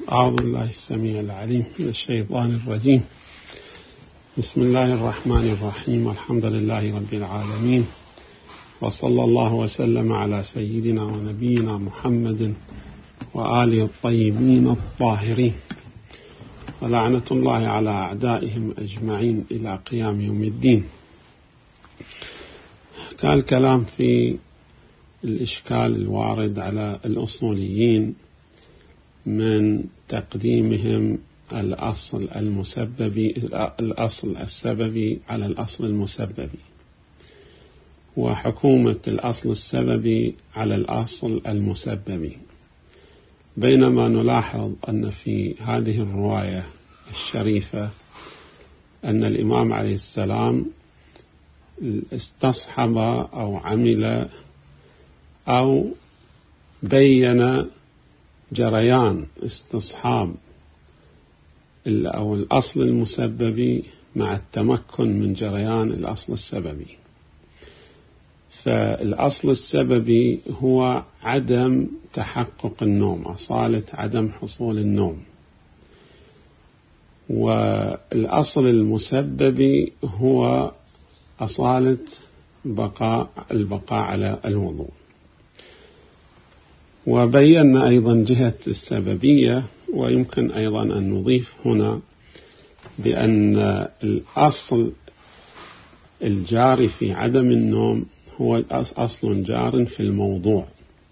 أعوذ بالله السميع العليم من الشيطان الرجيم. بسم الله الرحمن الرحيم، والحمد لله رب العالمين، وصلى الله وسلم على سيدنا ونبينا محمد وآله الطيبين الطاهرين، ولعنة الله على أعدائهم أجمعين إلى قيام يوم الدين. كان الكلام في الإشكال الوارد على الأصوليين من تقديمهم الأصل السببي على الأصل المسببي، وحكومة الأصل السببي على الأصل المسببي، بينما نلاحظ أن في هذه الرواية الشريفة أن الإمام عليه السلام استصحب أو عمل أو بين جريان استصحاب أو الأصل المسببي مع التمكن من جريان الأصل السببي. فالأصل السببي هو عدم تحقق النوم، أصالة عدم حصول النوم، والأصل المسببي هو أصالة البقاء على الوضوء. وبينا أيضا جهة السببية، ويمكن أيضا أن نضيف هنا بأن الأصل الجاري في عدم النوم هو أصل جار في الموضوع،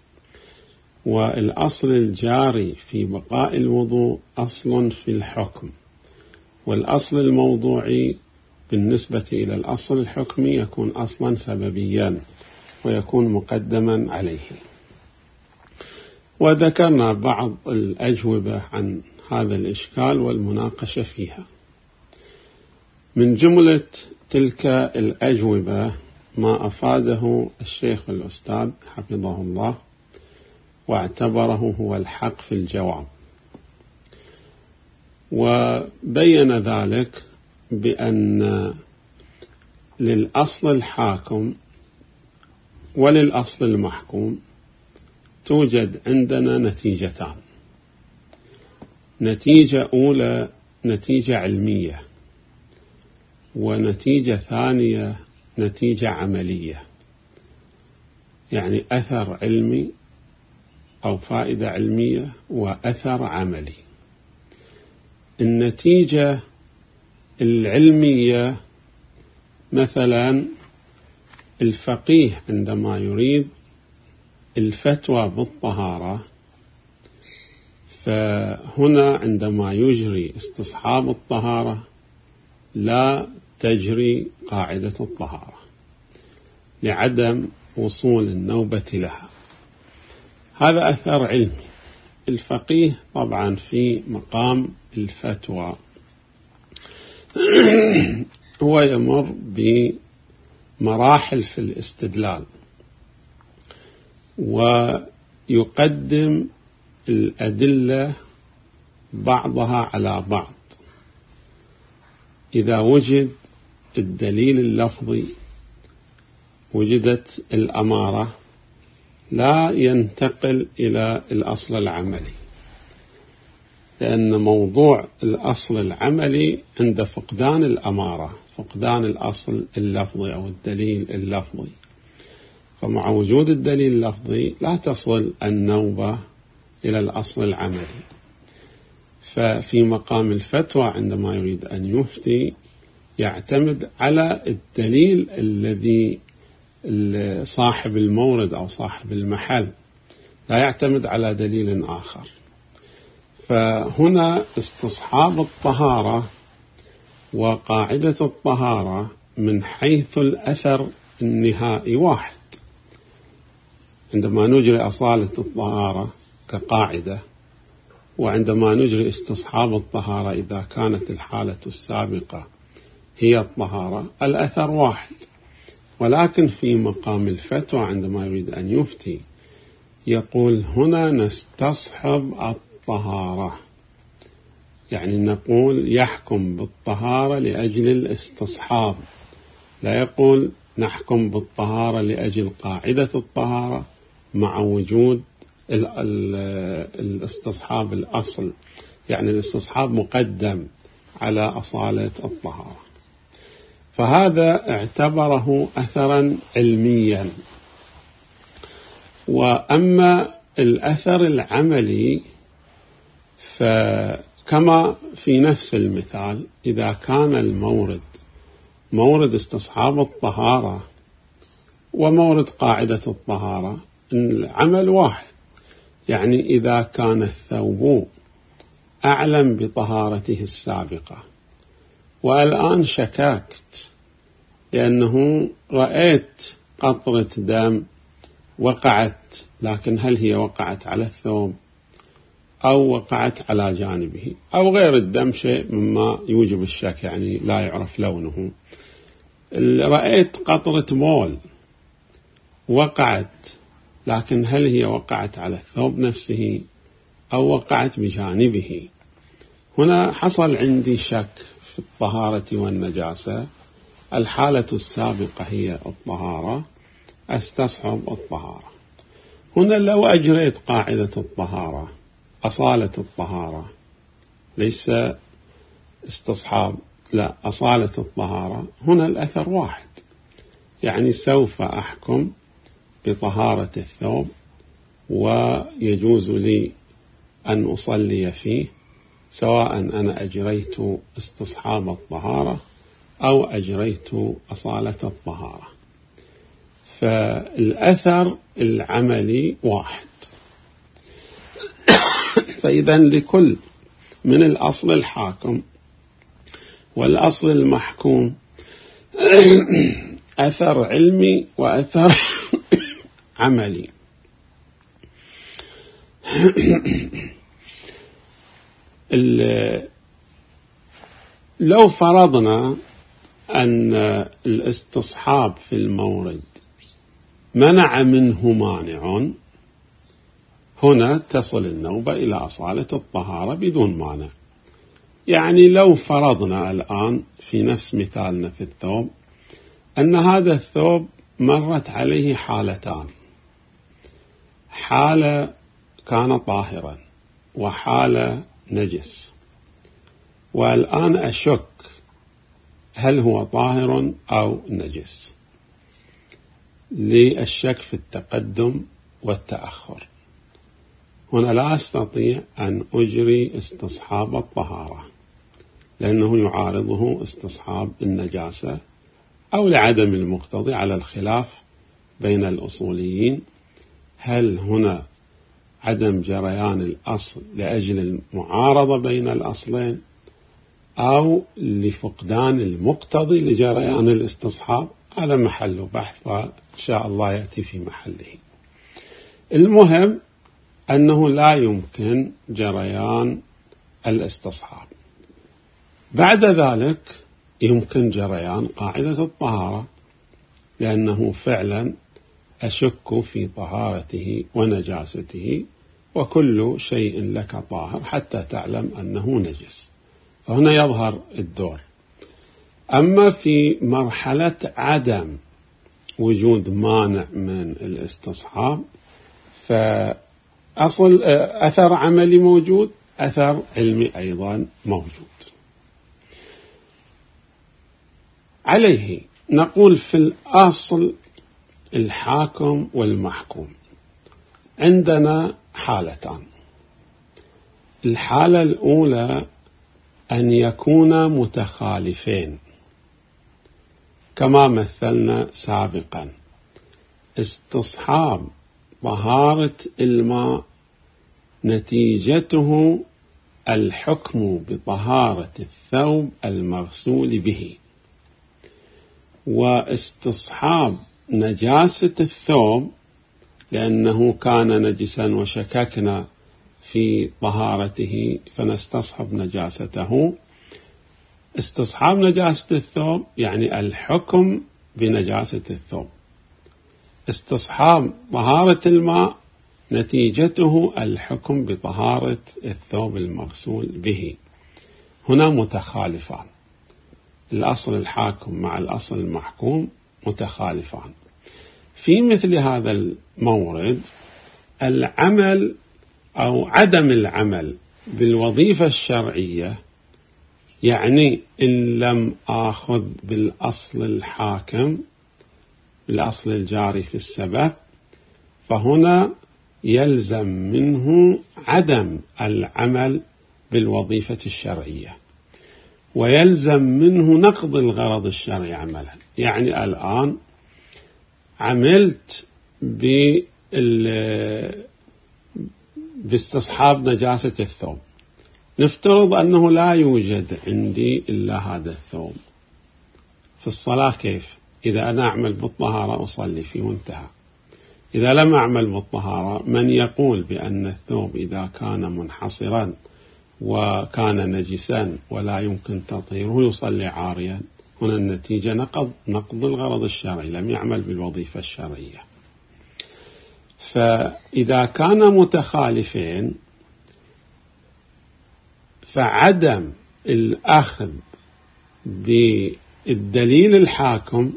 والأصل الجاري في بقاء الوضوء أصل في الحكم، والأصل الموضوعي بالنسبة إلى الأصل الحكمي يكون أصلا سببيا ويكون مقدما عليه. وذكرنا بعض الأجوبة عن هذا الإشكال والمناقشة فيها. من جملة تلك الأجوبة ما أفاده الشيخ الأستاذ حفظه الله واعتبره هو الحق في الجواب، وبين ذلك بأن للأصل الحاكم وللأصل المحكوم توجد عندنا نتيجتان: نتيجة أولى نتيجة علمية، ونتيجة ثانية نتيجة عملية، يعني أثر علمي أو فائدة علمية وأثر عملي. النتيجة العلمية مثلا الفقيه عندما يريد الفتوى بالطهارة، فهنا عندما يجري استصحاب الطهارة لا تجري قاعدة الطهارة لعدم وصول النوبة لها. هذا أثر علمي. الفقيه طبعا في مقام الفتوى هو يمر بمراحل في الاستدلال، ويقدم الأدلة بعضها على بعض. إذا وجد الدليل اللفظي وجدت الأمارة، لا ينتقل إلى الأصل العملي، لأن موضوع الأصل العملي عند فقدان الأمارة، فقدان الأصل اللفظي أو الدليل اللفظي. فمع وجود الدليل اللفظي لا تصل النوبة إلى الأصل العملي. ففي مقام الفتوى عندما يريد أن يفتي يعتمد على الدليل الذي صاحب المورد أو صاحب المحل، لا يعتمد على دليل آخر. فهنا استصحاب الطهارة وقاعدة الطهارة من حيث الأثر النهائي واحد. عندما نجري أصالة الطهارة كقاعدة، وعندما نجري استصحاب الطهارة إذا كانت الحالة السابقة هي الطهارة، الأثر واحد. ولكن في مقام الفتوى عندما يريد أن يفتي يقول هنا نستصحب الطهارة، يعني نقول يحكم بالطهارة لأجل الاستصحاب، لا يقول نحكم بالطهارة لأجل قاعدة الطهارة مع وجود الاستصحاب الأصل، يعني الاستصحاب مقدم على أصالة الطهارة، فهذا اعتبره أثرا علميا. وأما الأثر العملي فكما في نفس المثال، إذا كان المورد مورد استصحاب الطهارة ومورد قاعدة الطهارة، العمل واحد. يعني إذا كان الثوب أعلم بطهارته السابقة والآن شككت لأنه رأيت قطرة دم وقعت، لكن هل هي وقعت على الثوب أو وقعت على جانبه أو غير الدم، شيء مما يوجب الشك، يعني لا يعرف لونه. رأيت قطرة بول وقعت، لكن هل هي وقعت على الثوب نفسه أو وقعت بجانبه؟ هنا حصل عندي شك في الطهارة والنجاسة. الحالة السابقة هي الطهارة، استصحب الطهارة. هنا لو أجريت قاعدة الطهارة، أصالة الطهارة، ليس استصحاب، لا، أصالة الطهارة، هنا الأثر واحد. يعني سوف أحكم بطهارة الثوب ويجوز لي أن أصلي فيه، سواء أنا أجريت استصحاب الطهارة أو أجريت أصالة الطهارة، فالأثر العملي واحد. فإذا لكل من الأصل الحاكم والأصل المحكوم أثر علمي وأثر عملي. لو فرضنا أن الاستصحاب في المورد منع منه مانع، هنا تصل النوبة إلى أصالة الطهارة بدون مانع. يعني لو فرضنا الآن في نفس مثالنا في الثوب أن هذا الثوب مرت عليه حالتان، حالة كان طاهرا وحالة نجس، والآن أشك هل هو طاهر أو نجس، للشك في التقدم والتأخر. هنا لا أستطيع أن أجري استصحاب الطهارة لأنه يعارضه استصحاب النجاسة، أو لعدم المقتضي، على الخلاف بين الأصوليين. هل هنا عدم جريان الأصل لأجل المعارضة بين الأصلين أو لفقدان المقتضي لجريان الاستصحاب؟ هذا محل بحث وإن شاء الله يأتي في محله. المهم أنه لا يمكن جريان الاستصحاب. بعد ذلك يمكن جريان قاعدة الطهارة، لأنه فعلا أشك في طهارته ونجاسته، وكل شيء لك طاهر حتى تعلم أنه نجس، فهنا يظهر الدور. أما في مرحلة عدم وجود مانع من الاستصحاب، فأصل أثر عملي موجود، أثر علمي أيضا موجود. عليه نقول في الأصل الحاكم والمحكوم عندنا حالتان. الحالة الأولى أن يكونا متخالفين كما مثلنا سابقا. استصحاب طهارة الماء نتيجته الحكم بطهارة الثوب المغسول به، واستصحاب نجاسة الثوب لأنه كان نجسا وشككنا في طهارته فنستصحب نجاسته. استصحاب نجاسة الثوب يعني الحكم بنجاسة الثوب. استصحاب طهارة الماء نتيجته الحكم بطهارة الثوب المغسول به. هنا متخالفان، الأصل الحاكم مع الأصل المحكوم متخالفان. في مثل هذا المورد العمل أو عدم العمل بالوظيفة الشرعية، يعني إن لم آخذ بالأصل الحاكم، بالأصل الجاري في السبب، فهنا يلزم منه عدم العمل بالوظيفة الشرعية، ويلزم منه نقض الغرض الشرعي عملا. يعني الآن عملت باستصحاب نجاسة الثوب، نفترض أنه لا يوجد عندي إلا هذا الثوب. في الصلاة كيف؟ إذا أنا أعمل بالطهارة أصلي فيه وانتهى. إذا لم أعمل بالطهارة، من يقول بأن الثوب إذا كان منحصرا وكان نجسا ولا يمكن تطهيره يصلي عاريا؟ هنا النتيجة نقض الغرض الشرعي، لم يعمل بالوظيفة الشرعية. فإذا كان متخالفين، فعدم الأخذ بالدليل الحاكم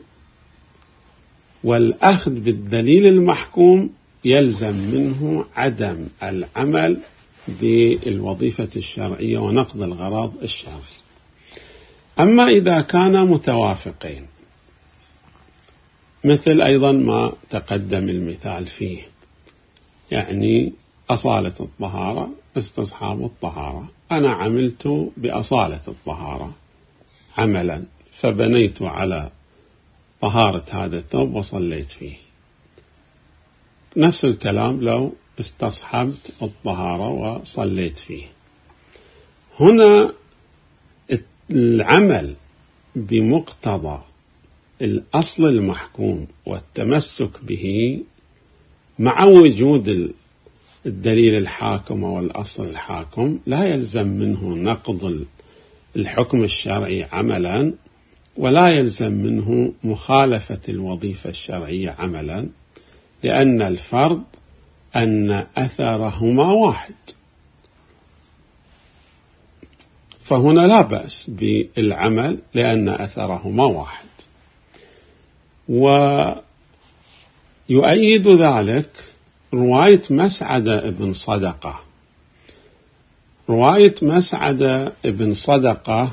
والأخذ بالدليل المحكوم يلزم منه عدم العمل بالوظيفة الشرعية ونقض الغرض الشرعي. أما إذا كان متوافقين، مثل أيضا ما تقدم المثال فيه، يعني أصالة الطهارة، استصحاب الطهارة، أنا عملت بأصالة الطهارة عملا، فبنيت على طهارة هذا الثوب وصليت فيه. نفس الكلام لو استصحبت الطهارة وصليت فيه. هنا العمل بمقتضى الأصل المحكوم والتمسك به مع وجود الدليل الحاكم والأصل الحاكم لا يلزم منه نقض الحكم الشرعي عملا، ولا يلزم منه مخالفة الوظيفة الشرعية عملا، لأن الفرض أن أثرهما واحد. فهنا لا بأس بالعمل لأن أثرهما واحد. ويؤيد ذلك رواية مسعدة ابن صدقة. رواية مسعدة ابن صدقة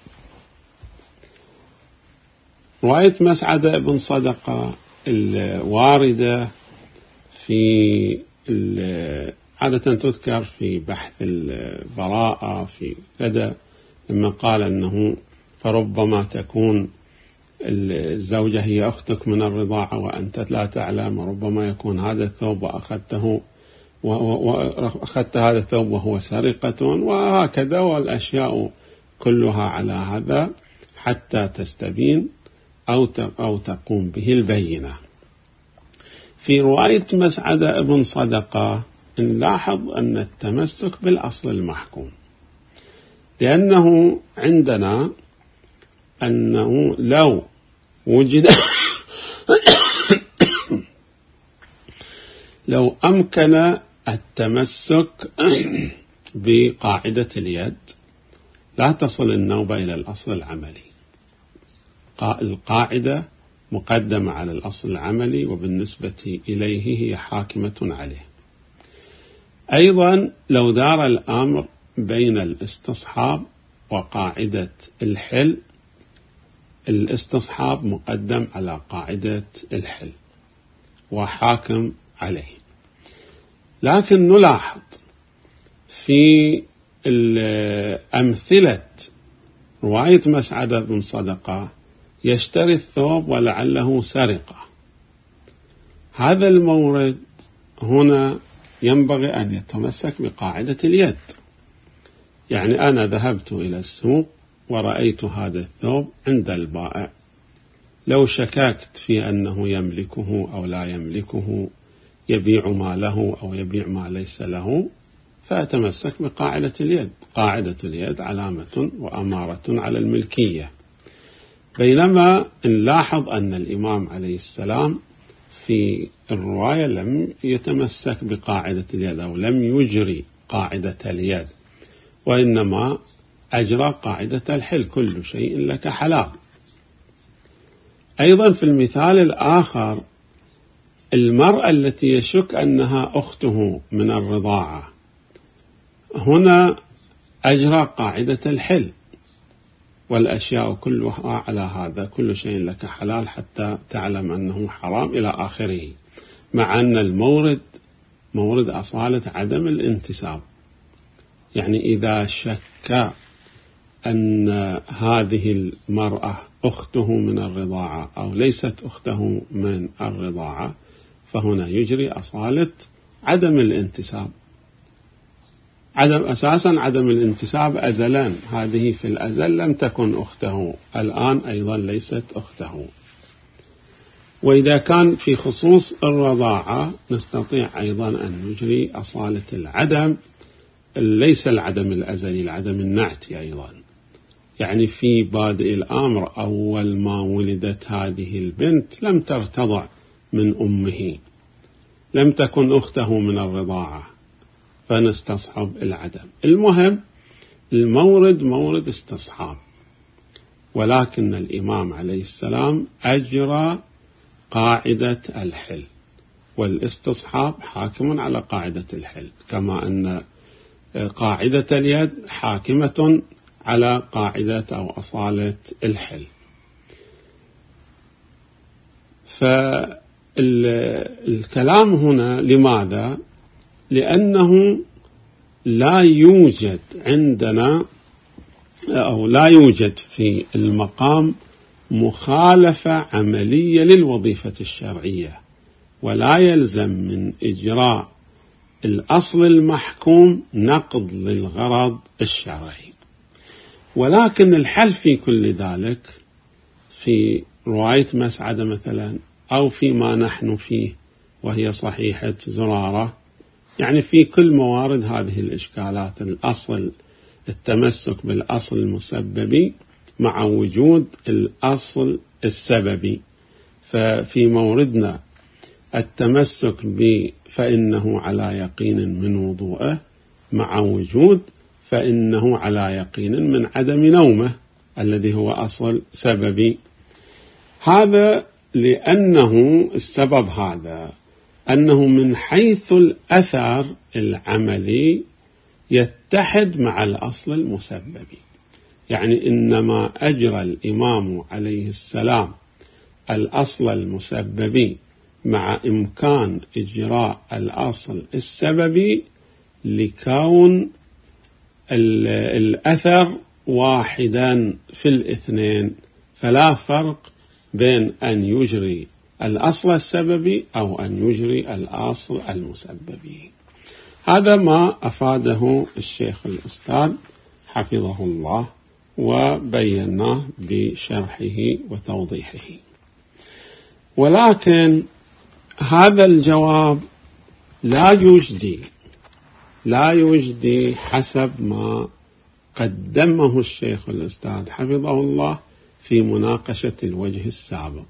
الواردة في عادة تذكر في بحث البراءة في كذا، لما قال أنه فربما تكون الزوجة هي أختك من الرضاعة وأنت لا تعلم، وربما يكون هذا الثوب وأخذت هذا الثوب وهو سرقة، وهكذا، والأشياء كلها على هذا حتى تستبين أو تقوم به البينة. في رواية مسعدة ابن صدقة نلاحظ أن التمسك بالأصل المحكوم، لأنه عندنا أنه لو وجد لو أمكن التمسك بقاعدة اليد لا تصل النوبة إلى الأصل العملي. القاعدة مقدمة على الأصل العملي، وبالنسبة إليه هي حاكمة عليه. أيضا لو دار الأمر بين الاستصحاب وقاعدة الحل، الاستصحاب مقدم على قاعدة الحل وحاكم عليه. لكن نلاحظ في أمثلة رواية مسعدة بن صدقة يشتري الثوب ولعله سرقة. هذا المورد هنا ينبغي أن يتمسك بقاعدة اليد. يعني أنا ذهبت إلى السوق ورأيت هذا الثوب عند البائع، لو شككت في أنه يملكه أو لا يملكه، يبيع ما له أو يبيع ما ليس له، فأتمسك بقاعدة اليد. قاعدة اليد علامة وأمارة على الملكية. بينما نلاحظ أن الإمام عليه السلام في الرواية لم يتمسك بقاعدة اليد أو لم يجري قاعدة اليد، وإنما أجرى قاعدة الحل، كل شيء لك حلال. أيضا في المثال الآخر المرأة التي يشك أنها أخته من الرضاعة هنا أجرى قاعدة الحل، والأشياء كلها على هذا، كل شيء لك حلال حتى تعلم أنه حرام إلى آخره، مع أن المورد مورد أصالة عدم الانتساب. يعني إذا شك أن هذه المرأة أخته من الرضاعة أو ليست أخته من الرضاعة، فهنا يجري أصالة عدم الانتساب. أساسا عدم الانتساب أزلا، هذه في الأزل لم تكن أخته، الآن أيضا ليست أخته. وإذا كان في خصوص الرضاعة نستطيع أيضا أن نجري أصالة العدم، ليس العدم الأزلي، العدم النعتي أيضا. يعني في بادئ الأمر أول ما ولدت هذه البنت لم ترتضع من أمه، لم تكن أخته من الرضاعة، فنستصحب العدم. المهم المورد مورد استصحاب، ولكن الإمام عليه السلام أجرى قاعدة الحل، والاستصحاب حاكم على قاعدة الحل، كما أن قاعدة اليد حاكمة على قاعدة أو أصالة الحل. فالكلام هنا لماذا؟ لأنه لا يوجد عندنا أو لا يوجد في المقام مخالفة عملية للوظيفة الشرعية، ولا يلزم من إجراء الأصل المحكوم نقض للغرض الشرعي. ولكن الحل في كل ذلك في رواية مسعدة مثلا، أو فيما نحن فيه وهي صحيحة زرارة، يعني في كل موارد هذه الإشكالات الأصل التمسك بالأصل المسببي مع وجود الأصل السببي. ففي موردنا التمسك فإنه على يقين من وضوءه مع وجود فإنه على يقين من عدم نومه الذي هو أصل سببي. هذا لأنه السبب هذا أنه من حيث الأثر العملي يتحد مع الأصل المسببي. يعني إنما أجرى الإمام عليه السلام الأصل المسببي مع إمكان إجراء الأصل السببي لكون الأثر واحدا في الاثنين، فلا فرق بين أن يجري الأصل السببي أو أن يجري الأصل المسببي. هذا ما أفاده الشيخ الأستاذ حفظه الله وبيناه بشرحه وتوضيحه. ولكن هذا الجواب لا يجدي حسب ما قدمه الشيخ الأستاذ حفظه الله في مناقشة الوجه السابق.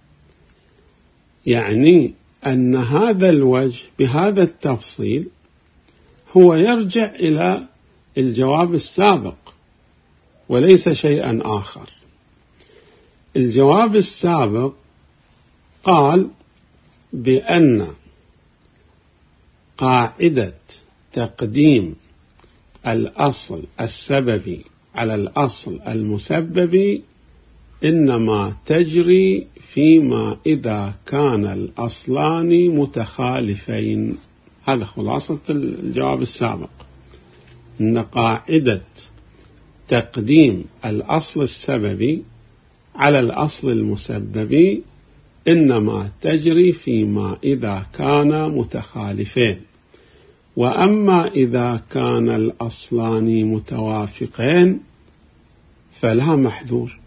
يعني أن هذا الوجه بهذا التفصيل هو يرجع إلى الجواب السابق وليس شيئا آخر. الجواب السابق قال بأن قاعدة تقديم الأصل السببي على الأصل المسببي إنما تجري فيما إذا كان الأصلان متخالفين. هذا خلاصة الجواب السابق، إن قاعدة تقديم الأصل السببي على الأصل المسببي إنما تجري فيما إذا كان متخالفين، وأما إذا كان الأصلان متوافقين فلا محذور،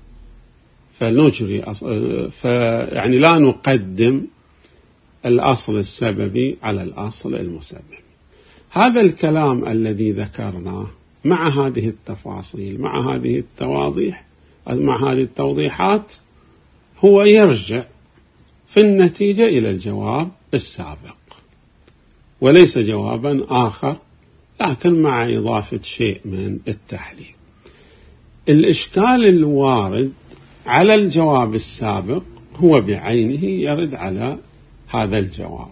يعني لا نقدم الأصل السببي على الأصل المسبب. هذا الكلام الذي ذكرناه مع هذه التفاصيل مع هذه التواضيح مع هذه التوضيحات هو يرجع في النتيجة إلى الجواب السابق وليس جوابا آخر، لكن مع إضافة شيء من التحليل. الإشكال الوارد على الجواب السابق هو بعينه يرد على هذا الجواب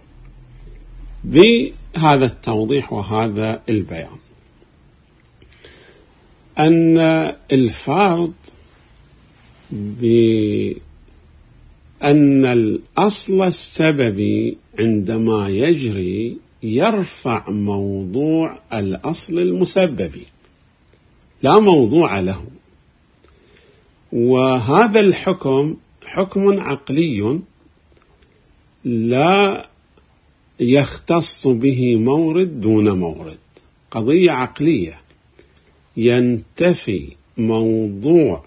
بهذا التوضيح وهذا البيان، أن الفرض بأن الأصل السببي عندما يجري يرفع موضوع الأصل المسببي، لا موضوع له، وهذا الحكم حكم عقلي لا يختص به مورد دون مورد، قضية عقلية ينتفي موضوع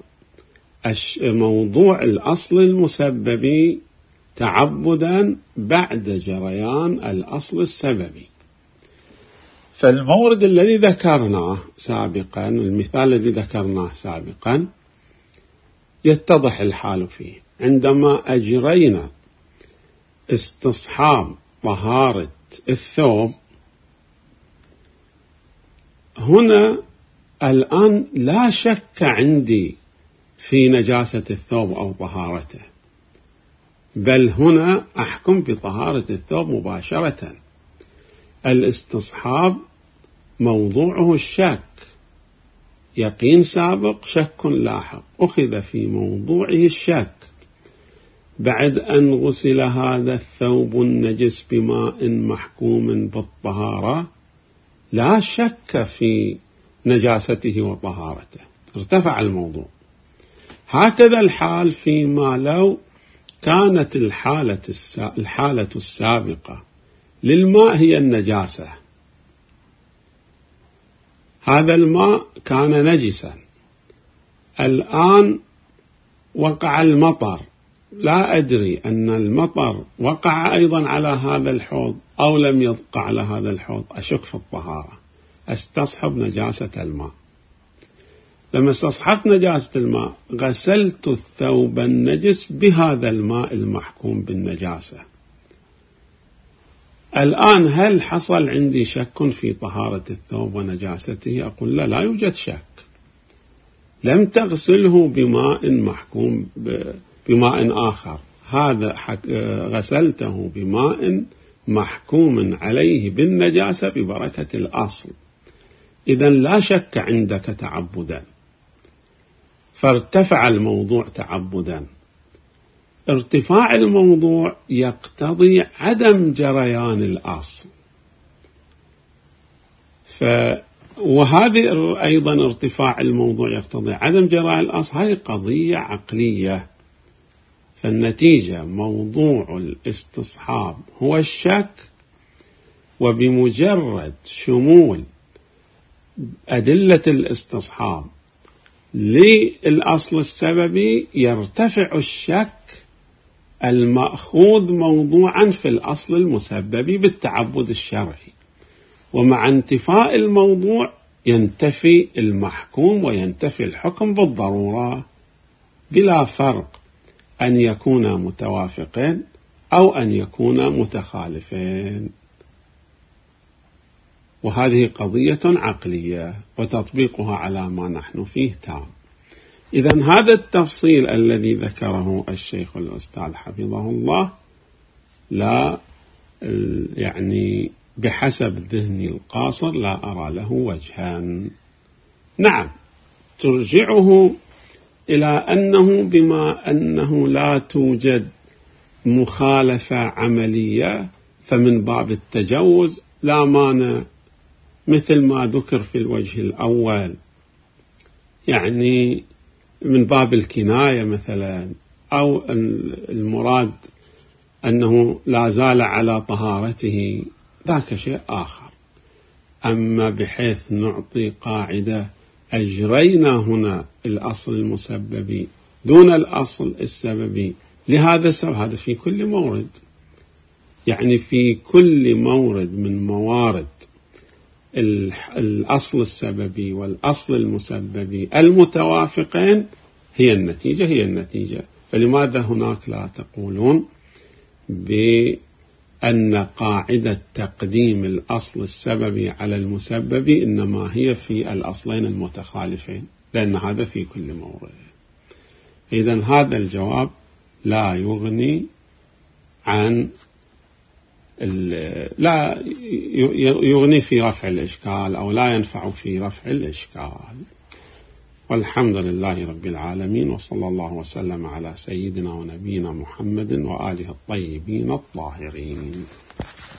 الأصل المسببي تعبدا بعد جريان الأصل السببي. فالمورد الذي ذكرناه سابقا، المثال الذي ذكرناه سابقا، يتضح الحال فيه. عندما أجرينا استصحاب طهارة الثوب، هنا الآن لا شك عندي في نجاسة الثوب أو طهارته، بل هنا أحكم بطهارة الثوب مباشرة. الاستصحاب موضوعه الشك، يقين سابق شك لاحق، أخذ في موضوعه الشك بعد أن غسل هذا الثوب النجس بماء محكوم بالطهارة، لا شك في نجاسته وطهارته، ارتفع الموضوع. هكذا الحال فيما لو كانت الحالة السابقة للماء هي النجاسة، هذا الماء كان نجسا، الآن وقع المطر، لا أدري أن المطر وقع أيضا على هذا الحوض أو لم يوقع على هذا الحوض، أشك في الطهارة، استصحب نجاسة الماء. لما استصحبت نجاسة الماء غسلت الثوب النجس بهذا الماء المحكوم بالنجاسة. الآن هل حصل عندي شك في طهارة الثوب ونجاسته؟ أقول لا يوجد شك. لم تغسله بماء محكوم بماء آخر، هذا غسلته بماء محكوم عليه بالنجاسة ببركة الأصل، إذن لا شك عندك تعبدا، فارتفع الموضوع تعبدا. ارتفاع الموضوع يقتضي عدم جريان الأصل، وهذه أيضا ارتفاع الموضوع يقتضي عدم جريان الأصل، هذه قضية عقلية. فالنتيجة موضوع الاستصحاب هو الشك، وبمجرد شمول أدلة الاستصحاب للأصل السببي يرتفع الشك المأخوذ موضوعا في الأصل المسببي بالتعبد الشرعي، ومع انتفاء الموضوع ينتفي المحكوم وينتفي الحكم بالضرورة، بلا فرق أن يكونا متوافقين أو أن يكونا متخالفين. وهذه قضية عقلية وتطبيقها على ما نحن فيه تام. إذن هذا التفصيل الذي ذكره الشيخ الأستاذ حفظه الله لا يعني بحسب ذهني القاصر لا أرى له وجها. نعم، ترجعه إلى أنه بما أنه لا توجد مخالفة عملية فمن باب التجوز لا مانع، مثل ما ذكر في الوجه الأول، يعني من باب الكناية مثلا، أو المراد أنه لا زال على طهارته، ذاك شيء آخر. أما بحيث نعطي قاعدة أجرينا هنا الأصل المسببي دون الأصل السببي لهذا السبب، هذا في كل مورد، يعني في كل مورد من موارد الأصل السببي والأصل المسببي المتوافقين هي النتيجة. فلماذا هناك لا تقولون بأن قاعدة تقديم الأصل السببي على المسببي إنما هي في الأصلين المتخالفين؟ لأن هذا في كل مورد. إذن هذا الجواب لا يغني عن لا يغني في رفع الإشكال أو لا ينفع في رفع الإشكال. والحمد لله رب العالمين، وصلى الله وسلم على سيدنا ونبينا محمد وآله الطيبين الطاهرين.